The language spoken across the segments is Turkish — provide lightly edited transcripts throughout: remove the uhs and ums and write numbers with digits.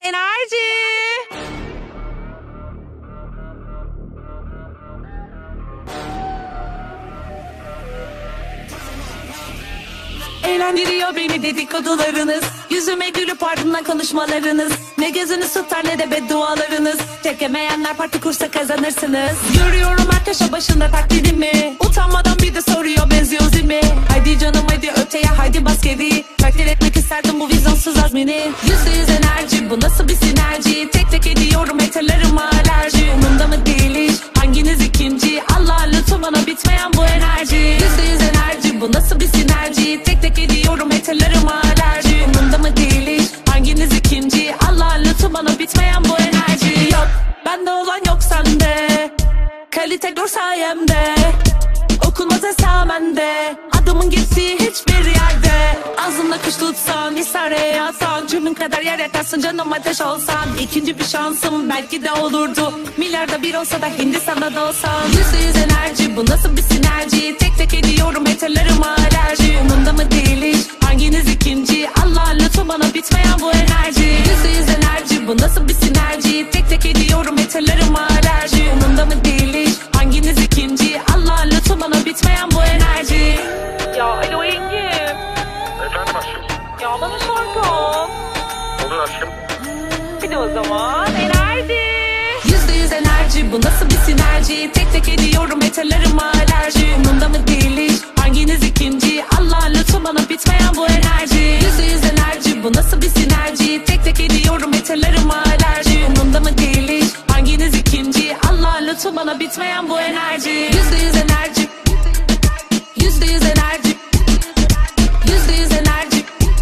Enerji. Eğlendiriyor beni dedikodularınız, yüzüme gülüp ardından konuşmalarınız. Ne gözünüz tutar ne de beddualarınız. Çekemeyenler parti kursa kazanırsınız. Görüyorum her köşe başında taklidimi. Utanmadan bir de soruyor benziyor zilmi. Haydi canım haydi öteye haydi bas geri. Takdir etmek isterdim bu vizyonsuz azmini. %100 enerji, bu nasıl bir sinerji. Tek tek ediyorum eterlerim alerji. Umurumda mı değil hiç hanginiz ikinci. Allah lütfu bana bitmeyen bu enerji. %100 enerji, bu nasıl bir sinerji. Tek tek ediyorum eterlerim alerji. Umurumda mı değil hiç hanginiz ikinci. Allah lütfu bana bitmeyen bu enerji. Yok bende olan yok sende. Kalite gör sayemde. Okunmaz esamende. Adımın gittiği hiçbir yerde. Ağzımda kuş tutsan, isare yatsan, cümün kadar yer yatarsın canım ateş olsan. İkinci bir şansım belki de olurdu. Milyarda bir olsa da Hindistan'da da olsam. %100 enerji, bu nasıl bir sinerji. Tek tek ediyorum eterlerim alerji. Umurumda mı değil hiç hanginiz ikinci. Allah lütfu bana bitmeyen bu enerji. %100 enerji, bu nasıl bir sinerji. Tek tek ediyorum eterlerim alerji. Umurumda mı değil hiç hanginiz ikinci. Allah lütfu bana bitmeyen bu enerji. Ya alo Engin. Efendim aşkım? Ya bana şarkım. Olur aşkım. Bir de o zaman enerji. %100 enerji, bu nasıl bir sinerji. Tek tek ediyorum eterlerim alerji. Umurumda mı değil hiç hanginiz ikinci. Allah lütfu bana bitmeyen bu enerji. %100 enerji, bu nasıl bir sinerji. Tek tek ediyorum eterlerim alerji. Umurumda mı değil hiç hanginiz ikinci. Allah lütfu bana bitmeyen bu enerji. %100 enerji. %100 enerji. %100 enerji.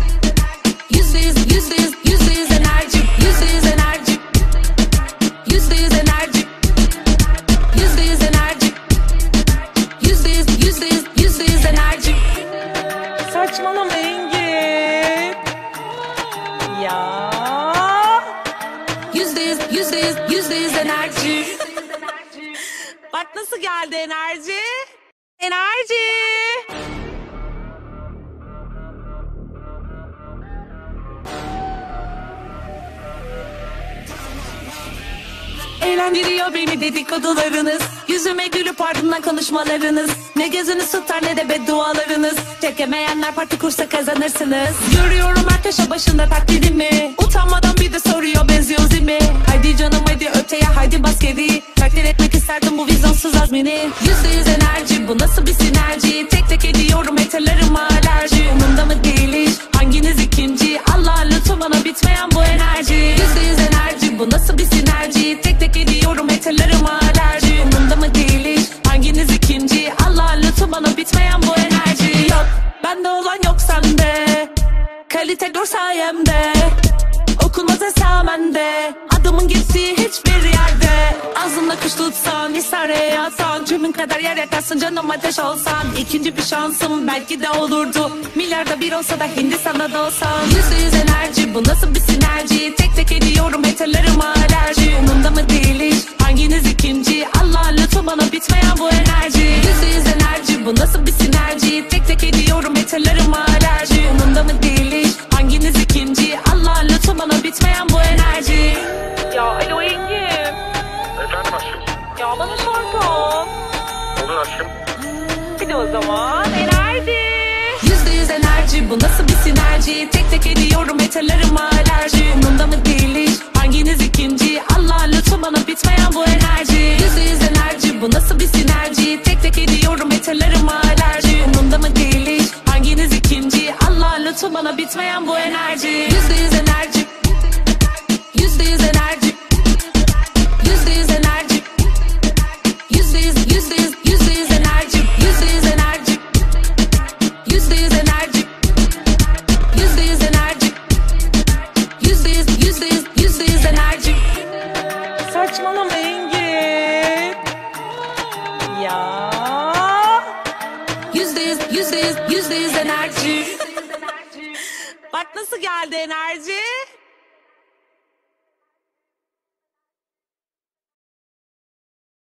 %100 enerji. %100 enerji. %100 enerji. %100 enerji. %100 enerji. Saçmalama Engin. Ya. %100 enerji. Bak nasıl geldi enerji. Enerji. Eğlendiriyor beni dedikodularınız, yüzüme gülüp ardından konuşmalarınız. Ne gözünüz tutar ne de beddualarınız. Çekemeyenler parti kursa kazanırsınız. Görüyorum her köşe başında taklidimi. Utanmadan bir de soruyor benziyor zilmi. Haydi canım haydi öteye haydi bas geri. Takdir etmek isterdim bu vizyonsuz azmini. %100 enerji, bu nasıl bir sinerji. Tek tek ediyorum eterlerim alerji. Umurumda mı değil hiç hanginiz ikinci. Allah lütfu bana bitmeyen bu enerji. %100 enerji, bu nasıl bir sinerji. Tek tek ediyorum eterlerim alerji. Umurumda mı değil hiç hanginiz ikinci. Allah lütfu bana bitmeyen bu enerji. Yok bende olan yok sende. Kalite gör sayemde. Okunmaz esamende. Adımın gittiği hiçbir yerde. Ağzımda kuş tutsan, isare yatsan, cümün kadar yer yatarsın canım ateş olsan. İkinci bir şansım belki de olurdu. Milyarda bir olsa da Hindistan'da da olsam. %100 enerji, bu nasıl bir sinerji. Tek tek ediyorum eterlerim alerji. Umurumda mı değil hiç hanginiz ikinci. Allah lütfu bana bitmeyen bu enerji. %100 enerji, bu nasıl bir sinerji. Tek tek ediyorum eterlerim alerji. Umurumda mı değil hiç hanginiz ikinci. Allah lütfu bana bitmeyen bu enerji. Ya alo Engin. Efendim aşkım? Ya bana şarkım. Olur aşkım. Bir de o zaman enerji. %100 enerji, bu nasıl bir sinerji. Tek tek ediyorum eterlerim alerji. Umurumda mı değil hiç hanginiz ikinci. Allah lütfu bana bitmeyen bu enerji. %100 enerji, bu nasıl bir sinerji. Tek tek ediyorum eterlerim alerji. Umurumda mı değil hiç hanginiz ikinci. Allah lütfu bana bitmeyen bu enerji. %100 enerji. %100 enerji. %100 enerji. %100 enerji. %100 enerji. %100 enerji. %100 enerji. %100 enerji. Saçmalama Engin. Ya. %100 enerji. Bak nasıl geldi enerji.